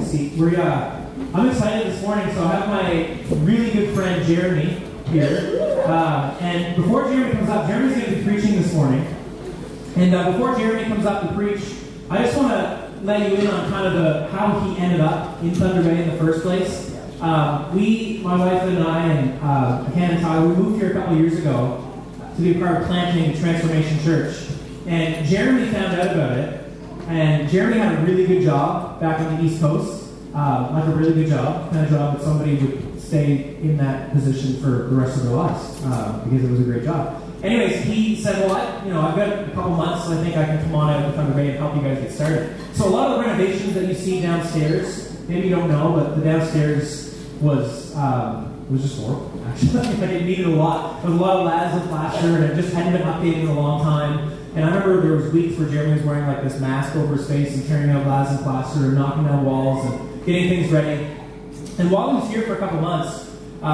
seat. I'm excited this morning, so I have my really good friend Jeremy here. And before Jeremy comes up, Jeremy's going to be preaching this morning. And before Jeremy comes up to preach, I just want to let you in on kind of how he ended up in Thunder Bay in the first place. My wife and I, and Hannah and Tyler, we moved here a couple years ago to be a part of planting Transformation Church. And Jeremy found out about it. And Jeremy had a really good job back on the East Coast. Like a really good job, kind of job that somebody would stay in that position for the rest of their lives because it was a great job. Anyways, he said, well, I've got a couple months, so I think I can come on out to Thunder Bay and help you guys get started. So a lot of the renovations that you see downstairs, maybe you don't know, but the downstairs was just horrible, actually. Like it needed a lot. There was a lot of laths of plaster, and it just hadn't been updated in a long time. And I remember there was weeks where Jeremy was wearing like this mask over his face and carrying out laths and plaster and knocking down walls and getting things ready. And while he was here for a couple months,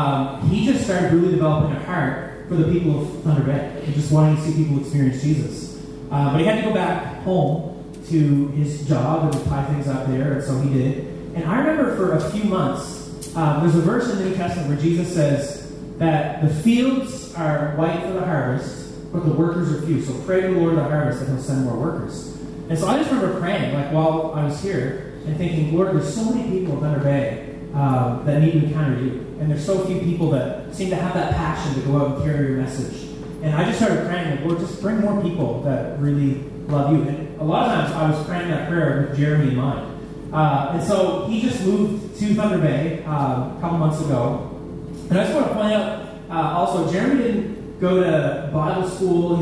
he just started really developing a heart for the people of Thunder Bay and just wanting to see people experience Jesus. But he had to go back home to his job and to tie things up there, and so he did. And I remember for a few months, there's a verse in the New Testament where Jesus says that the fields are white for the harvest, but the workers are few. So pray to the Lord of the harvest that he'll send more workers. And so I just remember praying, like while I was here, and thinking, Lord, there's so many people in Thunder Bay that need to encounter you. And there's so few people that seem to have that passion to go out and carry your message. And I just started praying, like, Lord, just bring more people that really love you. And a lot of times I was praying that prayer with Jeremy in mind. And so he just moved to Thunder Bay a couple months ago. And I just want to point out, also, Jeremy didn't go to Bible school. He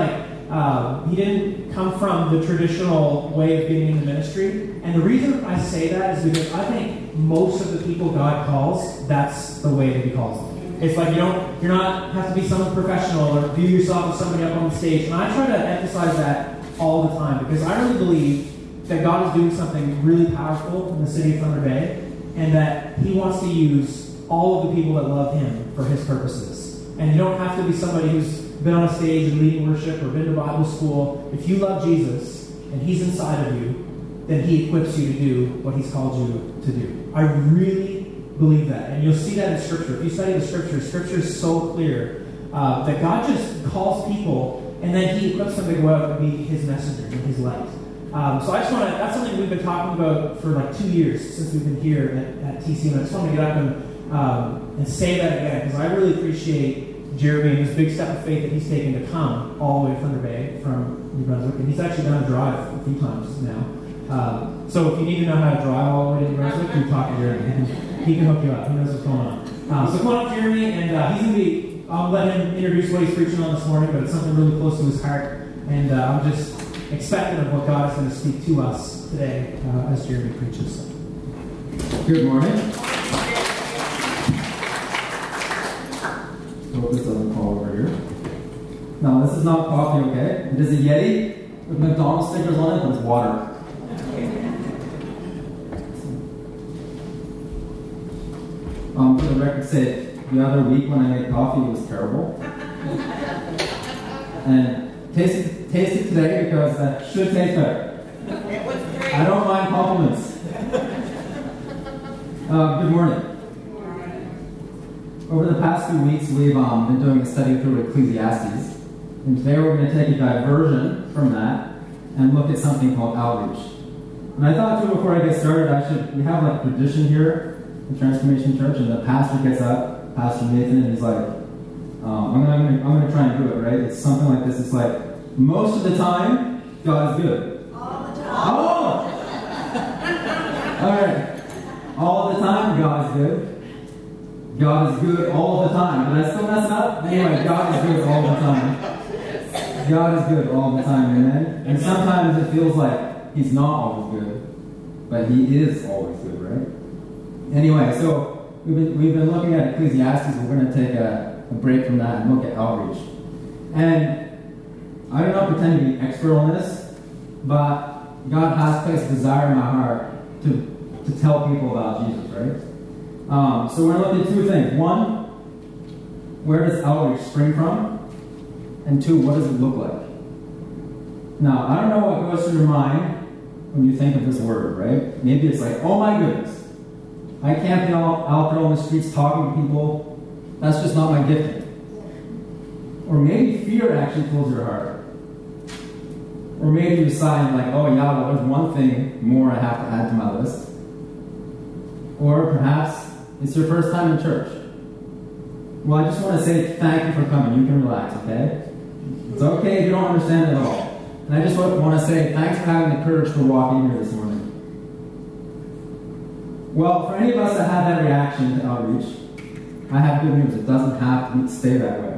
doesn't he didn't come from the traditional way of getting into ministry. And the reason I say that is because I think most of the people God calls, that's the way that he calls them. It's like you're not have to be someone professional or view yourself as somebody up on the stage. And I try to emphasize that all the time because I really believe that God is doing something really powerful in the city of Thunder Bay and that he wants to use all of the people that love him for his purposes. And you don't have to be somebody who's been on a stage and leading worship or been to Bible school. If you love Jesus and he's inside of you, then he equips you to do what he's called you to do. I really believe that. And you'll see that in Scripture. If you study the Scripture is so clear that God just calls people and then he equips them to go out and be his messenger and his light. So I just want to, that's something we've been talking about for like 2 years since we've been here at TC. And I just want to get up and say that again because I really appreciate Jeremy and this big step of faith that he's taken to come all the way to Thunder Bay from New Brunswick. And he's actually done a drive a few times now. So if you need to know how to drive all the way to New Brunswick, you talk to Jeremy. He can hook you up. He knows what's going on. So come on up, Jeremy, and he's going to be, I'll let him introduce what he's preaching on this morning, but it's something really close to his heart. And I'm just expectant of what God is going to speak to us today as Jeremy preaches. Good morning. Hope this doesn't fall over here. No, this is not coffee, okay? It is a Yeti with McDonald's stickers on it, but it's water. For the record's sake, the other week when I made coffee, it was terrible. And taste it today because that should taste better. It was great. I don't mind compliments. Good morning. Over the past few weeks, we've been doing a study through Ecclesiastes. And today we're going to take a diversion from that and look at something called outreach. And I thought, too, before I get started, we have like tradition here in Transformation Church, and the pastor gets up, Pastor Nathan, and he's like, I'm going to try and do it, right? It's something like this. It's like, most of the time, God is good. All the time. Oh! All right. All the time, God is good. God is good all the time. Did I still mess up? Anyway, God is good all the time. God is good all the time, amen? And sometimes it feels like he's not always good, but he is always good, right? Anyway, so we've been looking at Ecclesiastes. We're going to take a break from that and look at outreach. And I do not pretend to be an expert on this, but God has placed a desire in my heart to tell people about Jesus, right? So we're going to look at two things. One, where does outreach spring from? And two, what does it look like? Now, I don't know what goes through your mind when you think of this word, right? Maybe it's like, oh my goodness, I can't be out there on the streets talking to people. That's just not my gifting. Or maybe fear actually fills your heart. Or maybe you decide like, oh yeah, well there's one thing more I have to add to my list. Or perhaps it's your first time in church. Well, I just want to say thank you for coming. You can relax, okay? It's okay if you don't understand at all. And I just want to say thanks for having the courage to walk in here this morning. Well, for any of us that had that reaction to outreach, I have good news. It doesn't have to stay that way.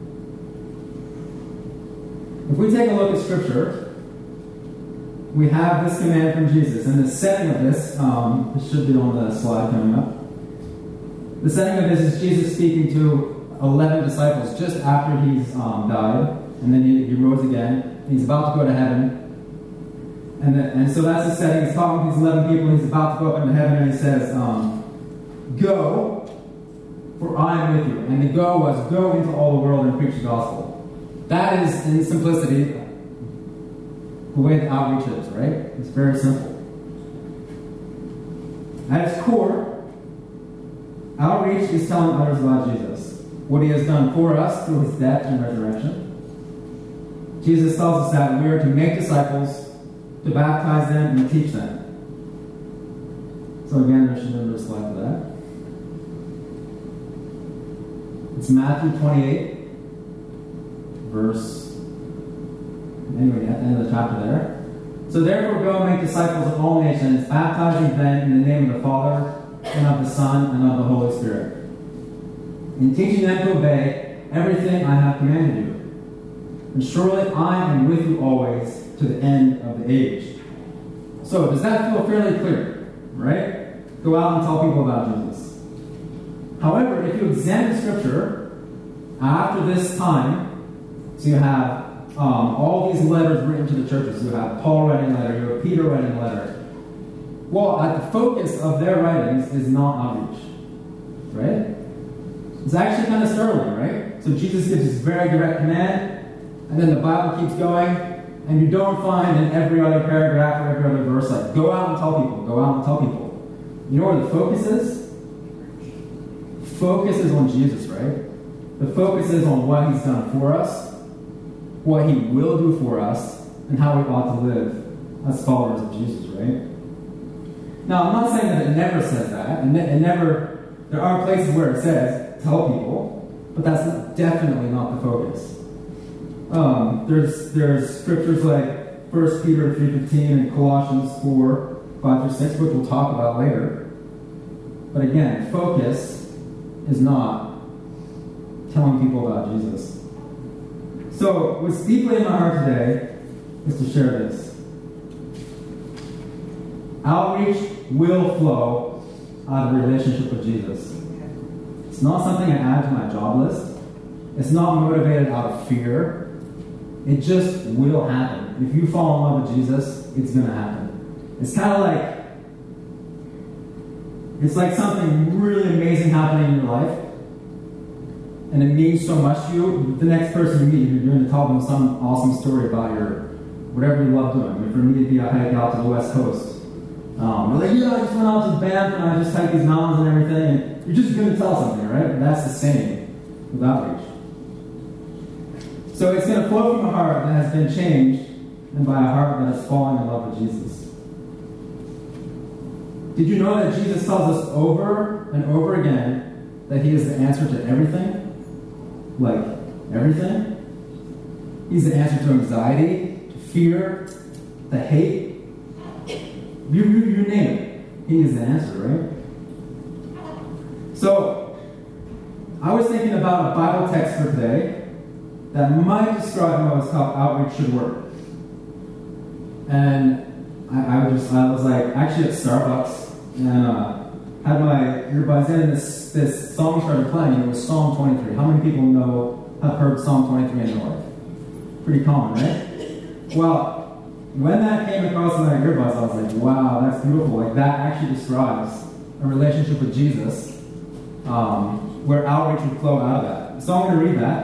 If we take a look at Scripture, we have this command from Jesus. And the setting of this, it should be on the slide coming up. The setting of this is Jesus speaking to 11 disciples just after he's died. And then he rose again. He's about to go to heaven. And so that's the setting. He's talking to these 11 people. He's about to go up into heaven. And he says, go, for I am with you. And the go was go into all the world and preach the gospel. That is, in simplicity, the way the outreach is, right? It's very simple. At its core, outreach is telling others about Jesus, what he has done for us through his death and resurrection. Jesus tells us that we are to make disciples, to baptize them, and to teach them. So again, there should be a slide for that. It's Matthew 28. Verse, anyway, at the end of the chapter there. So therefore go and make disciples of all nations, baptizing them in the name of the Father, and of the Son, and of the Holy Spirit, and teaching them to obey everything I have commanded you. And surely I am with you always to the end of the age. So does that feel fairly clear, right? Go out and tell people about Jesus. However, if you examine Scripture, after this time, so you have all these letters written to the churches. You have Paul writing a letter. You have Peter writing a letter. Well, at the focus of their writings is not outreach. Right? It's actually kind of startling, right? So Jesus gives this very direct command, and then the Bible keeps going, and you don't find in every other paragraph or every other verse like, go out and tell people, go out and tell people. You know where the focus is? Focus is on Jesus, right? The focus is on what he's done for us, what he will do for us, and how we ought to live as followers of Jesus, right? Now, I'm not saying that it never says that, and there are places where it says, tell people, but that's definitely not the focus. There's scriptures like 1 Peter 3:15 and Colossians 4:5-6, which we'll talk about later. But again, focus is not telling people about Jesus. So, what's deeply in my heart today is to share this. Outreach will flow out of a relationship with Jesus. It's not something I add to my job list. It's not motivated out of fear. It just will happen. If you fall in love with Jesus, it's going to happen. It's kind of like, it's like something really amazing happening in your life. And it means so much to you. The next person you meet, you're going to tell them some awesome story about whatever you love doing. I mean, for me, it'd be a hike out to the West Coast. We're like, yeah, I just went out to Banff and I just hiked these mountains and everything. And you're just going to tell something, right? And that's the same with outreach. So it's going to flow from a heart that has been changed and by a heart that is falling in love with Jesus. Did you know that Jesus tells us over and over again that he is the answer to everything? Like, everything? He's the answer to anxiety, to fear, to hate. You name it. He is the answer, right? So, I was thinking about a Bible text for today that might describe how outreach should work. And I was like, actually at Starbucks, and had my earbuds in, and this song started playing, and it was Psalm 23. How many people have heard Psalm 23 in their life? Pretty common, right? Well, when that came across my earbuds, I was like, wow, that's beautiful. Like, that actually describes a relationship with Jesus, where outreach would flow out of that. So I'm going to read that.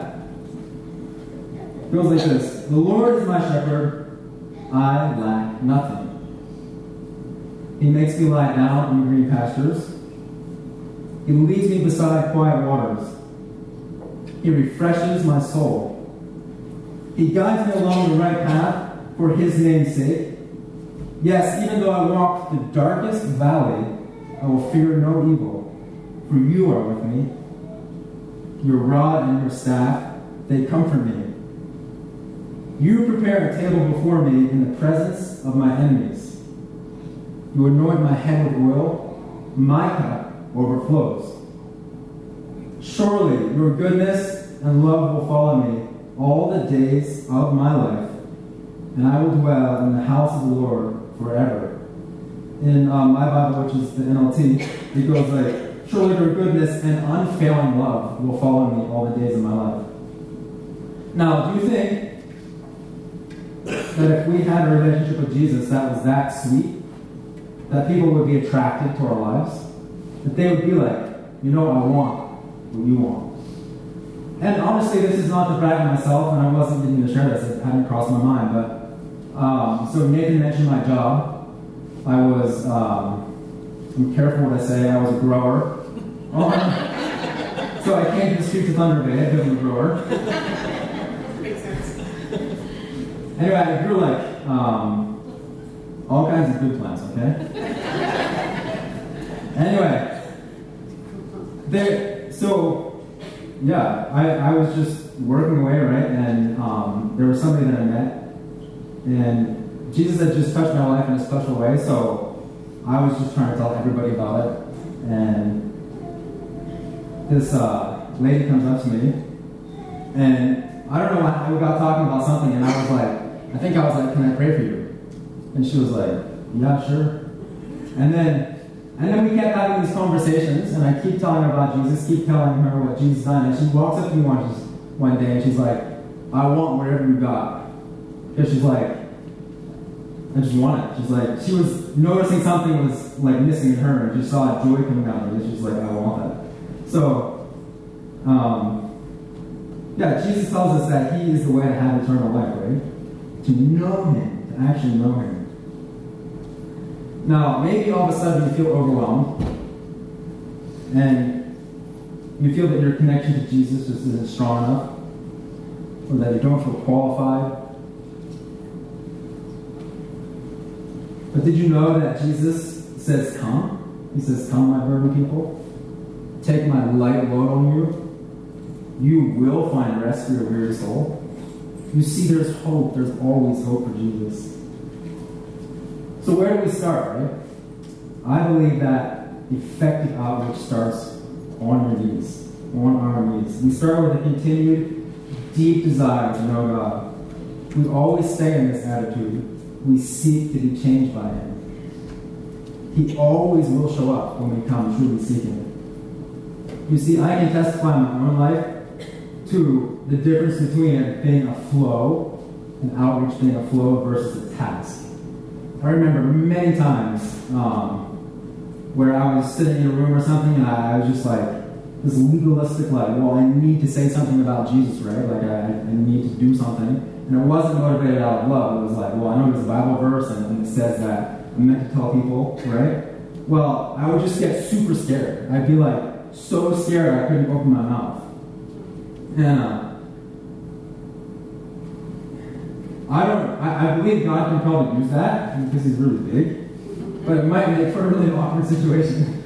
It goes like this. The Lord is my shepherd, I lack nothing. He makes me lie down in green pastures. He leads me beside quiet waters. He refreshes my soul. He guides me along the right path for His name's sake. Yes, even though I walk the darkest valley, I will fear no evil, for You are with me. Your rod and Your staff, they comfort me. You prepare a table before me in the presence of my enemies. You anoint my head with oil, my cup overflows. Surely Your goodness and love will follow me all the days of my life, and I will dwell in the house of the Lord forever. In my Bible, which is the NLT, it goes like, surely Your goodness and unfailing love will follow me all the days of my life. Now, do you think that if we had a relationship with Jesus that was that sweet, that people would be attracted to our lives? That they would be like, you know, I want what You want. And honestly, this is not to brag on myself, and I wasn't getting to share this, it hadn't crossed my mind, but so Nathan mentioned my job. I was, I'm careful what I say, I was a grower. So I came to the streets of Thunder Bay because I'm a grower. Makes sense. Anyway, I grew like all kinds of good plants, okay? Anyway, I was just working away, right? And there was somebody that I met, and Jesus had just touched my life in a special way, so I was just trying to tell everybody about it. And this lady comes up to me, and I don't know why we got talking about something, and I was like, can I pray for you? And she was like, yeah, sure. And then we kept having these conversations, and I keep telling her about Jesus, keep telling her what Jesus done, and she walks up to me one day, and she's like, I want whatever you got. Because she's like, I just want it. She's like, she was noticing something was like missing in her, and she saw joy coming out of it, and she's like, I want that. So, Jesus tells us that He is the way to have eternal life, right? To know Him, to actually know Him. Now, maybe all of a sudden you feel overwhelmed, and you feel that your connection to Jesus just isn't strong enough, or that you don't feel qualified. But did you know that Jesus says, come? He says, come, my burdened people. Take my light load on you. You will find rest for your weary soul. You see, there's hope. There's always hope for Jesus. So where do we start, right? I believe that effective outreach starts on your knees, on our knees. We start with a continued, deep desire to know God. We always stay in this attitude. We seek to be changed by Him. He always will show up when we come truly seeking Him. You see, I can testify in my own life to the difference between it being a flow, and outreach being a flow versus a task. I remember many times where I was sitting in a room or something, and I was just like, this legalistic, like, well, I need to say something about Jesus, right? Like, I need to do something. And it wasn't motivated out of love. It was like, well, I know there's a Bible verse, and it says that I'm meant to tell people, right? Well, I would just get super scared. I'd be like, so scared I couldn't open my mouth. And I believe God can probably use that because He's really big, but it might make for a really awkward situation.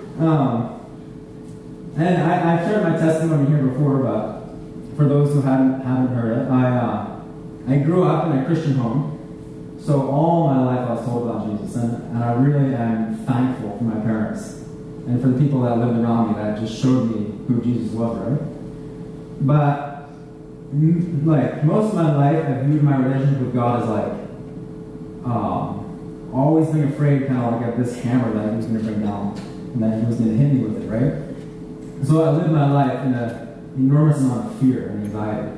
And I've shared my testimony here before, but for those who haven't heard it, I grew up in a Christian home, so all my life I was told about Jesus, and I really am thankful for my parents and for the people that lived around me that just showed me who Jesus was, right? But like most of my life, I viewed my relationship with God as like always being afraid, kind of like of this hammer that He was going to bring down, and that He was going to hit me with it, right? So I lived my life in an enormous amount of fear and anxiety.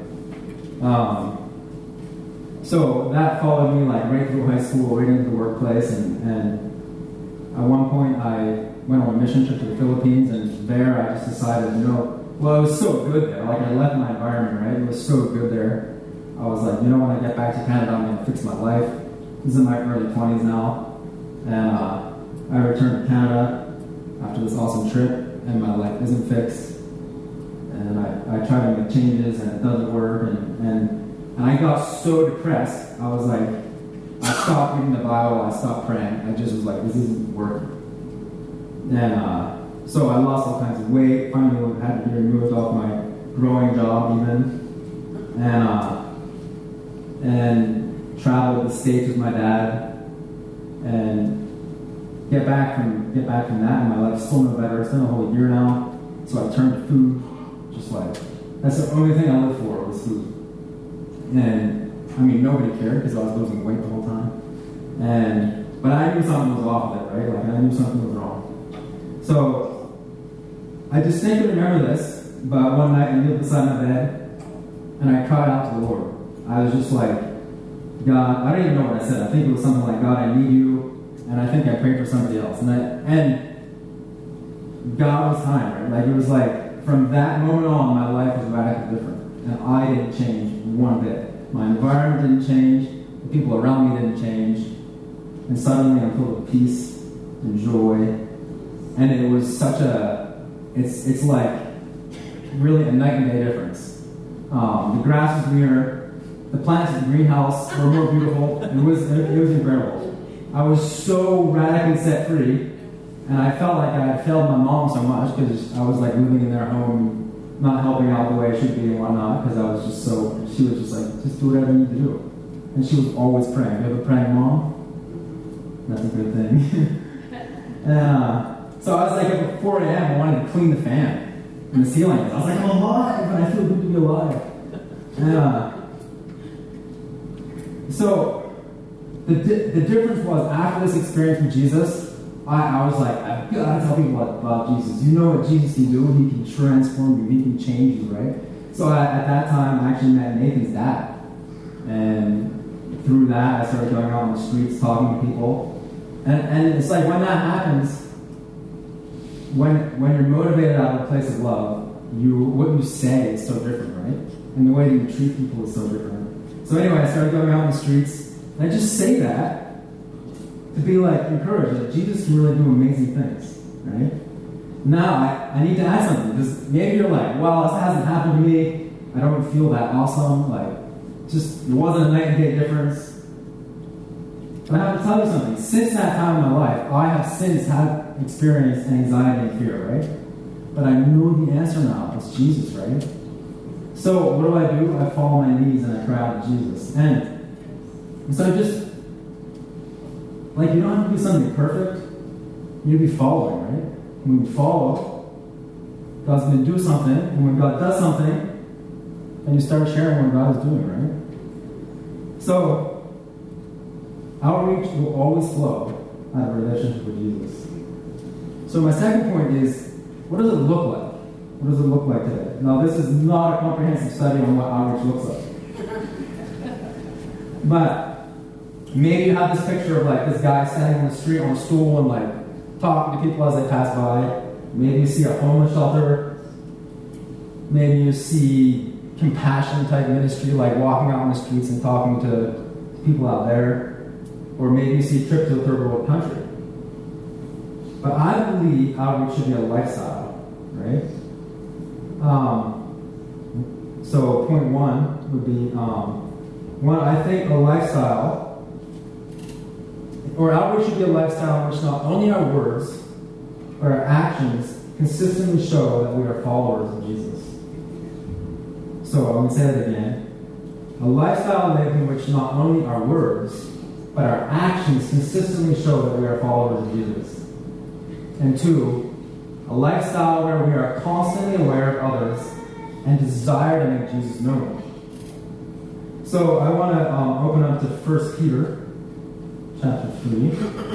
So that followed me like right through high school, right into the workplace, and at one point I went on a mission trip to the Philippines, and there I just decided, well, it was so good there. Like, I left my environment, right? It was so good there. I was like, when I get back to Canada, I'm going to fix my life. This is in my early 20s now. And I returned to Canada after this awesome trip, and my life isn't fixed. And I try to make changes, and it doesn't work. And I got so depressed. I was like, I stopped reading the Bible. I stopped praying. I just was like, this isn't working. And so I lost all kinds of weight. Finally, had to be removed off my growing job even. And traveled the States with my dad. And get back from that, and my life's still no better. It's been a whole year now. So I turned to food. Just like, that's the only thing I lived for was food. And I mean, nobody cared because I was losing weight the whole time. But I knew something was off with it, right? Like I knew something was wrong. So I distinctly remember this, but one night I kneeled beside my bed and I cried out to the Lord. I was just like, God, I don't even know what I said. I think it was something like, God, I need you. And I think I prayed for somebody else. And God was kind, right? Like it was like, from that moment on, my life was radically different. And I didn't change one bit. My environment didn't change. The people around me didn't change. And suddenly I'm filled with peace and joy. And it was such it's like really a night and day difference. The grass was greener. The plants in the greenhouse were more beautiful. It was incredible. I was so radically set free. And I felt like I had failed my mom so much because I was like living in their home, not helping out the way I should be and whatnot, because I was just so, she was just like, just do whatever you need to do. And she was always praying. You have a praying mom? That's a good thing. So I was like at 4 a.m. I wanted to clean the fan in the ceiling. I was like, I'm alive, and I feel good to be alive. So the difference was after this experience with Jesus, I was like, I've got to tell people about Jesus. You know what Jesus can do? He can transform you. He can change you, right? So at that time, I actually met Nathan's dad. And through that, I started going out on the streets, talking to people. And it's like when that happens, when you're motivated out of a place of love, what you say is so different, right? And the way that you treat people is so different. So anyway, I started going out on the streets. And I just say that to be like encouraged that Jesus can really do amazing things, right? Now I need to add something because maybe you're like, well, this hasn't happened to me. I don't feel that awesome. Like, just it wasn't a night and day difference. But I have to tell you something. Since that time in my life, I have since had experienced anxiety and fear, right? But I know the answer now. It's Jesus, right? So what do? I fall on my knees and I cry out to Jesus. And so just like, you don't have to do something perfect. You need to be following, right? When you follow, God's going to do something. And when God does something, then you start sharing what God is doing, right? So, outreach will always flow out of a relationship with Jesus. So my second point is, what does it look like? What does it look like today? Now, this is not a comprehensive study on what outreach looks like. But maybe you have this picture of like this guy standing on the street on a stool and like talking to people as they pass by. Maybe you see a homeless shelter. Maybe you see compassion type ministry, like walking out on the streets and talking to people out there. Or maybe you see a trip to a third world country. But I believe outreach should be a lifestyle, right? So point one would be, I think a lifestyle or outreach should be a lifestyle in which not only our words, but our actions consistently show that we are followers of Jesus. So I'm going to say that again. A lifestyle lived in which not only our words, but our actions consistently show that we are followers of Jesus. And two, a lifestyle where we are constantly aware of others and desire to make Jesus known. So I want to open up to 1 Peter chapter 3.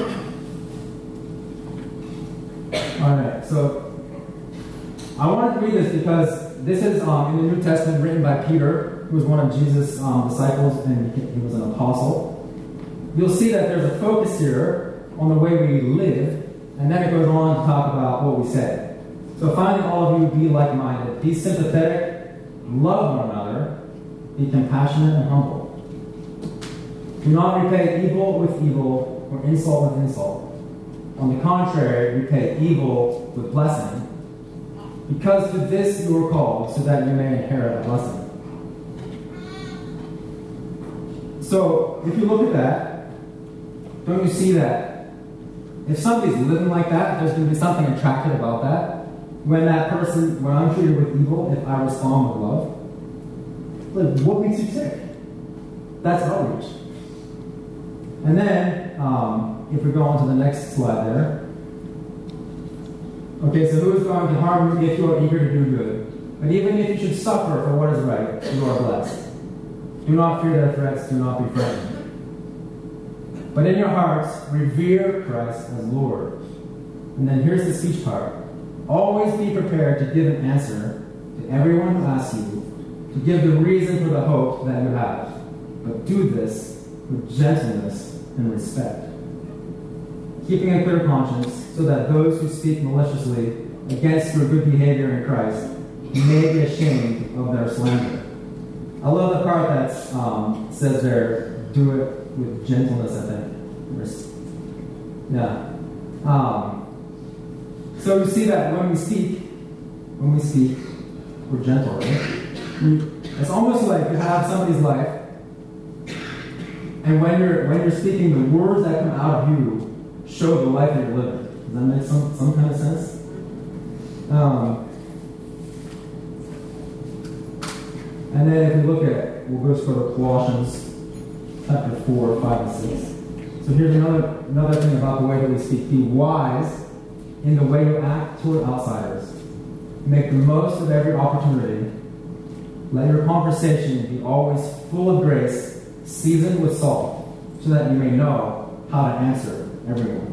Alright, so I wanted to read this because this is in the New Testament written by Peter, who was one of Jesus' disciples, and he was an apostle. You'll see that there's a focus here on the way we live, and then it goes on to talk about what we say. So finally, all of you be like-minded, be sympathetic, love one another, be compassionate and humble. Do not repay evil with evil or insult with insult. On the contrary, repay evil with blessing. Because to this you were called, so that you may inherit a blessing. So, if you look at that, don't you see that if somebody's living like that, there's going to be something attractive about that? When I'm treated with evil, if I respond with love, like, what makes you tick? That's outreach. And then, if we go on to the next slide there. Okay, so who is going to harm you if you are eager to do good? But even if you should suffer for what is right, you are blessed. Do not fear their threats, do not be frightened. But in your hearts, revere Christ as Lord. And then here's the speech part. Always be prepared to give an answer to everyone who asks you, to give the reason for the hope that you have. But do this with gentleness and respect, keeping a clear conscience, so that those who speak maliciously against your good behavior in Christ may be ashamed of their slander. I love the part that says there, do it with gentleness, I think. Yeah. So you see that when we speak, we're gentle, right? It's almost like you have somebody's life, and when you're speaking, the words that come out of you show the life that you're living. Does that make some kind of sense? And then if we look at, we'll just go to Colossians chapter 4, 5, and 6. So here's another thing about the way that we speak. Be wise in the way you act toward outsiders. Make the most of every opportunity. Let your conversation be always full of grace, seasoned with salt, so that you may know how to answer everyone.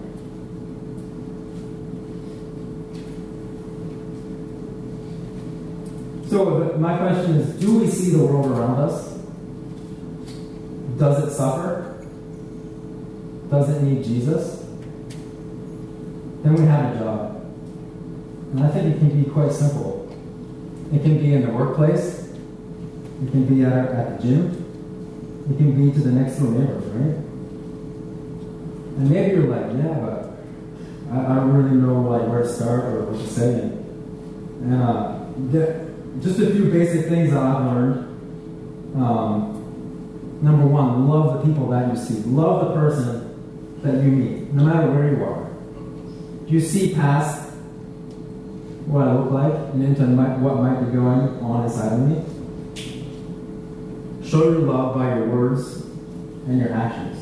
So my question is, do we see the world around us? Does it suffer? Does it need Jesus? Then we have a job. And I think it can be quite simple. It can be in the workplace. It can be at the gym. It can be to the next door neighbors, right? And maybe you're like, yeah, but I don't really know where to start or what to say. And just a few basic things that I've learned. Number one, love the people that you see. Love the person that you meet, no matter where you are. Do you see past what I look like and into what might be going on inside of me? Show your love by your words and your actions.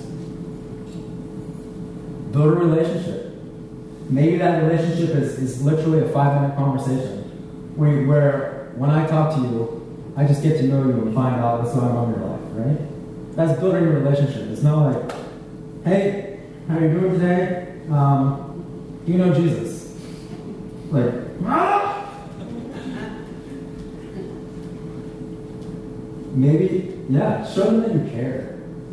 Build a relationship. Maybe that relationship is literally a 5-minute conversation where when I talk to you, I just get to know you and find out what's going on in your life, right? That's building a relationship. It's not like, hey, how are you doing today? Do you know Jesus? Like, maybe, yeah, show them that you care.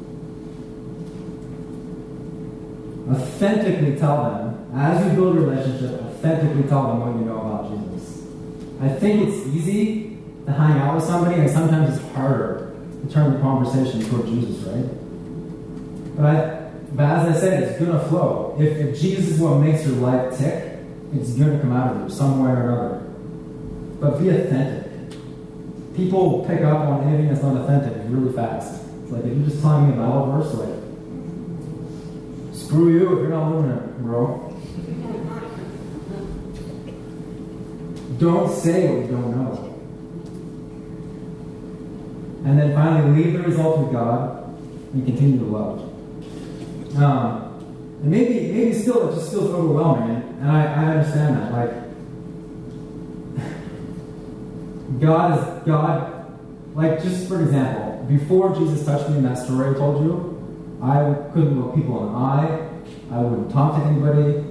Authentically tell them, as you build a relationship, authentically tell them what you know about Jesus. I think it's easy to hang out with somebody, and sometimes it's harder to turn the conversation toward Jesus, right? But as I said, it's going to flow. If Jesus is what makes your life tick, it's going to come out of you some way or another. But be authentic. People pick up on anything that's not authentic really fast. It's like if you're just telling me a Bible verse, like, screw you if you're not living it, bro. Don't say what you don't know. And then finally, leave the result with God and continue to love. And maybe still it just feels overwhelming, and I understand that. Like, God, like, just for example, before Jesus touched me in that story I told you, I couldn't look people in the eye. I wouldn't talk to anybody.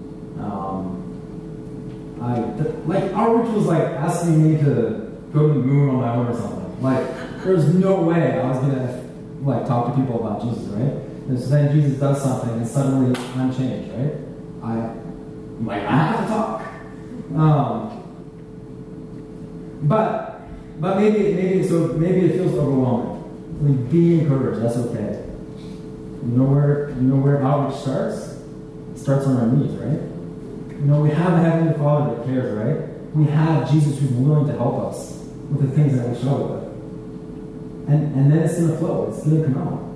Outreach was like asking me to go to the moon on my own or something. Like, there's no way I was gonna talk to people about Jesus, right? And so then Jesus does something, and suddenly I'm changed, right? I have to talk. But maybe it feels overwhelming. Like, be encouraged. That's okay. You know where outreach starts? It starts on our knees, right? We have a Heavenly Father that cares, right? We have Jesus who's willing to help us with the things that we struggle with. And then it's going to flow. It's going to come out.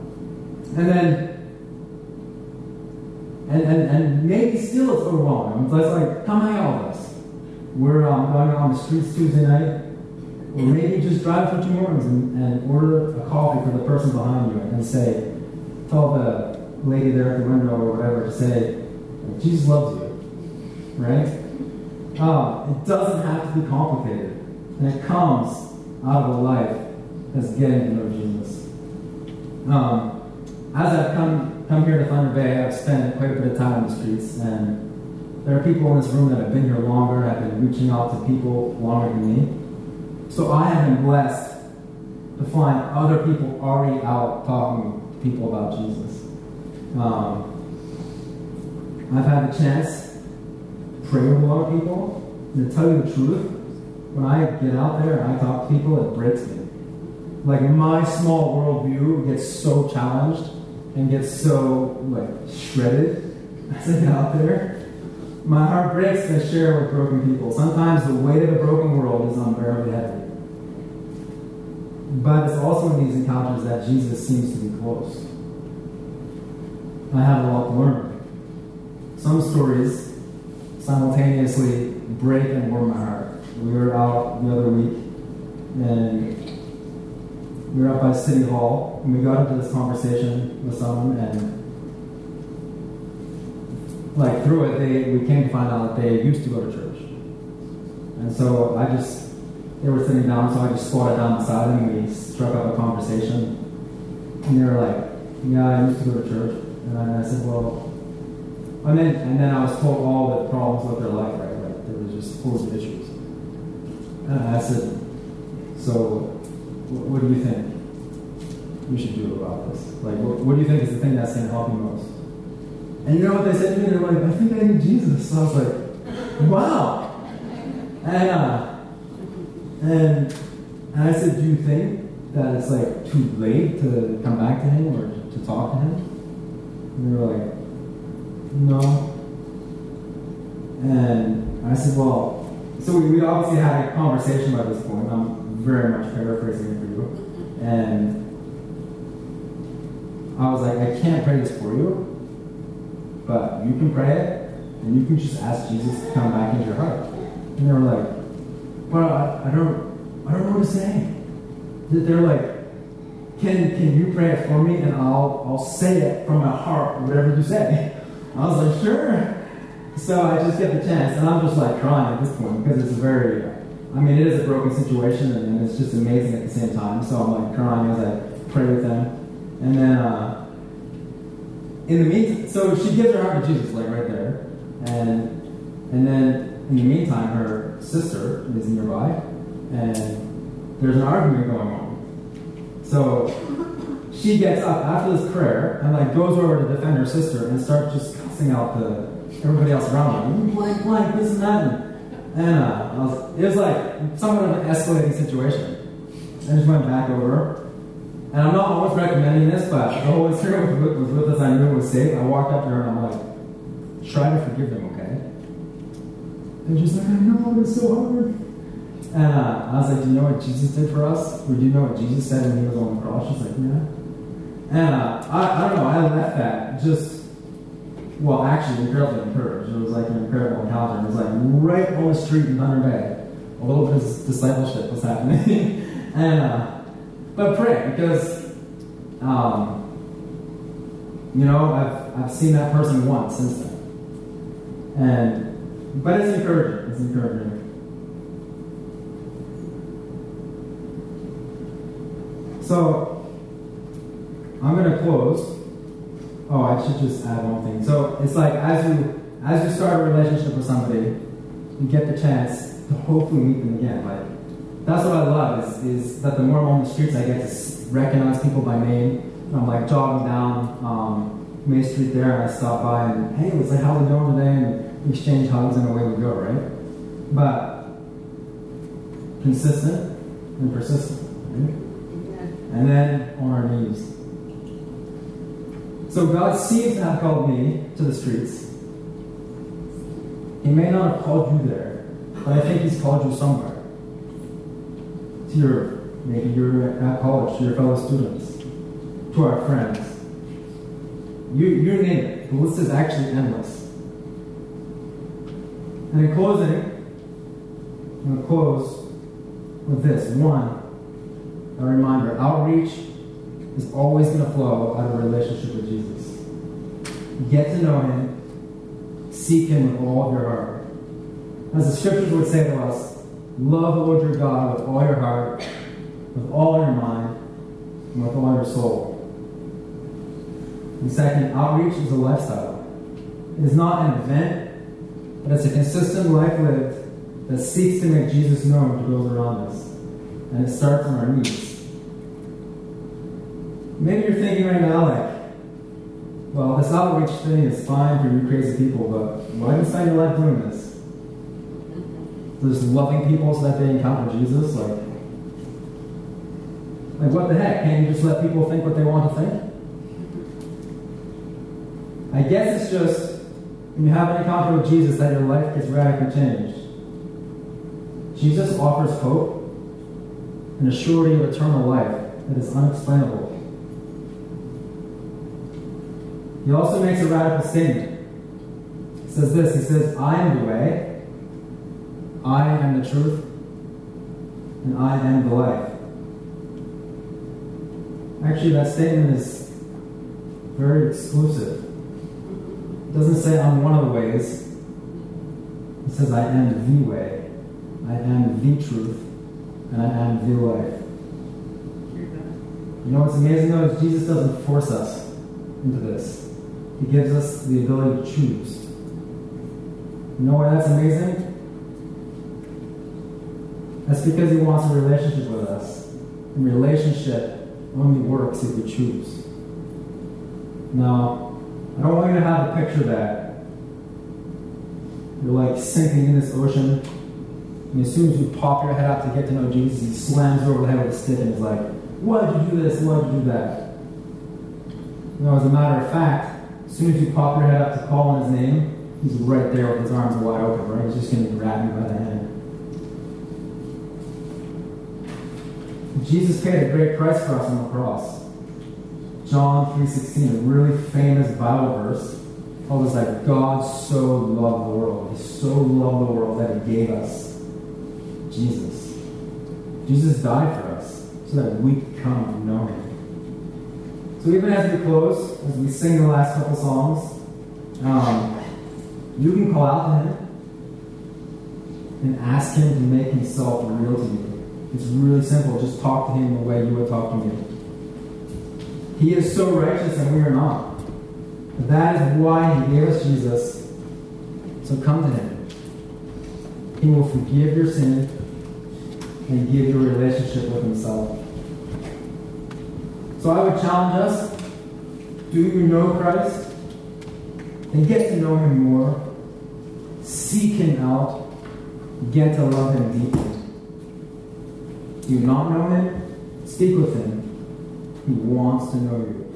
And maybe still it's overwhelming. It's like, come hang out with us. We're going on the streets Tuesday night. Or maybe just drive for 2 mornings and order a coffee for the person behind you and say, tell the lady there at the window or whatever to say, Jesus loves you. Right? It doesn't have to be complicated. And it comes out of a life that's getting to know Jesus. As I've come here to Thunder Bay, I've spent quite a bit of time on the streets, and there are people in this room that have been here longer, have been reaching out to people longer than me. So I have been blessed to find other people already out talking to people about Jesus. I've had the chance to pray with a lot of people, and to tell you the truth, when I get out there and I talk to people, it breaks me. Like, my small worldview gets so challenged and gets so, shredded as I get out there. My heart breaks to share with broken people. Sometimes the weight of a broken world is unbearably heavy. But it's also in these encounters that Jesus seems to be close. I have a lot to learn. Some stories simultaneously break and warm my heart. We were out the other week, and we were up by City Hall, and we got into this conversation with someone, and through it, we came to find out that they used to go to church. And so they were sitting down, so I just squatted down beside them, and we struck up a conversation. And they were like, yeah, I used to go to church. And I said, well, and then I was told all the problems of their life, right? Like, there was just full of issues. And I said, so what do you think we should do about this? Like, what do you think is the thing that's going to help you most? And you know what they said to me? They're like, I think I need Jesus. So I was like, wow. And I said, do you think that it's too late to come back to him or to talk to him? And they were like, no. And I said, well, so we obviously had a conversation by this point. I'm very much paraphrasing it for you. And I was like, I can't pray this for you, but you can pray it, and you can just ask Jesus to come back into your heart. And they were like, well, I don't know what to say. They're like, can you pray it for me, and I'll say it from my heart, whatever you say. I was like, sure. So I just get the chance, and I'm just crying at this point, because it's it is a broken situation, and it's just amazing at the same time. So I'm crying as I pray with them. And then, in the meantime, so she gives her heart to Jesus, right there. And then, in the meantime, her sister is nearby, and there's an argument going on. So she gets up after this prayer and goes over to defend her sister and starts just cussing out everybody else around her. Blank, this and that. And it was somewhat of an escalating situation. I just went back over. And I'm not always recommending this, but the Holy Spirit was with us. I knew it was safe. I walked up to her and I'm like, try to forgive them, okay? And she's like, I know, it's so hard. And I was like, do you know what Jesus did for us? Or do you know what Jesus said when he was on the cross? She's like, yeah. And I don't know, I left that actually incredibly encouraged. It was an incredible encounter. It was right on the street in Thunder Bay. A little bit of discipleship was happening. But pray, because I've seen that person once since then. But it's encouraging. It's encouraging. So I'm going to close. Oh, I should just add one thing. So it's as you start a relationship with somebody, you get the chance to hopefully meet them again. That's what I love is that the more I'm on the streets, I get to recognize people by name. I'm jogging down May Street there, and I stop by and, hey, it's how we doing today? And we exchange hugs and away we go, right? But consistent and persistent, right? And then on our knees. So God seems to have called me to the streets, He may not have called you there, but I think He's called you somewhere. Maybe you're at college, to your fellow students, to our friends. You name it. The list is actually endless. And in closing, I'm going to close with this. One, a reminder, outreach is always going to flow out of a relationship with Jesus. Get to know Him. Seek Him with all of your heart. As the scriptures would say to us, love the Lord your God with all your heart, with all your mind, and with all your soul. And second, outreach is a lifestyle. It is not an event, but it's a consistent life lived that seeks to make Jesus known to those around us. And it starts on our knees. Maybe you're thinking right now, like, well, this outreach thing is fine for you crazy people, but why do you spend your life doing this? Just loving people so that they encounter Jesus? Like what the heck? Can't you just let people think what they want to think? I guess it's just when you have an encounter with Jesus that your life gets radically changed. Jesus offers hope and a surety of eternal life that is unexplainable. He also makes a radical statement. He says this, he says, I am the way, I am the truth, and I am the life. Actually, that statement is very exclusive. It doesn't say I'm one of the ways. It says I am the way, I am the truth, and I am the life. You know what's amazing though is Jesus doesn't force us into this. He gives us the ability to choose. You know why that's amazing? That's because He wants a relationship with us. And relationship only works if we choose. Now, I don't want you to have a picture that you're like sinking in this ocean, and as soon as you pop your head out to get to know Jesus, He slams you over the head with a stick and is like, why did you do this? Why did you do that? You know, as a matter of fact, as soon as you pop your head up to call on His name, He's right there with His arms wide open, right? He's just going to grab you by the hand. Jesus paid a great price for us on the cross. John 3:16, a really famous Bible verse, told us that God so loved the world. He so loved the world that He gave us Jesus. Jesus died for us so that we could come to know Him. So even as we close, as we sing the last couple songs, you can call out to Him and ask Him to make Himself real to you. It's really simple. Just talk to Him the way you would talk to me. He is so righteous and we are not. But that is why He gave us Jesus. So come to Him. He will forgive your sin and give you a relationship with Himself. So I would challenge us, do you know Christ? And get to know Him more. Seek Him out. Get to love Him deeply. Do you not know Him? Speak with Him. He wants to know you.